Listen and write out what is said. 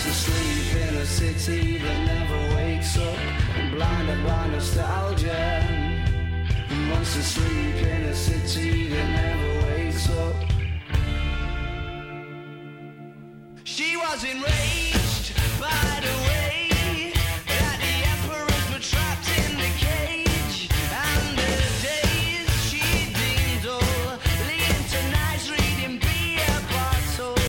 wants to sleep in a city that never wakes up, blinded by nostalgia. He wants to sleep in a city that never wakes up. She was enraged.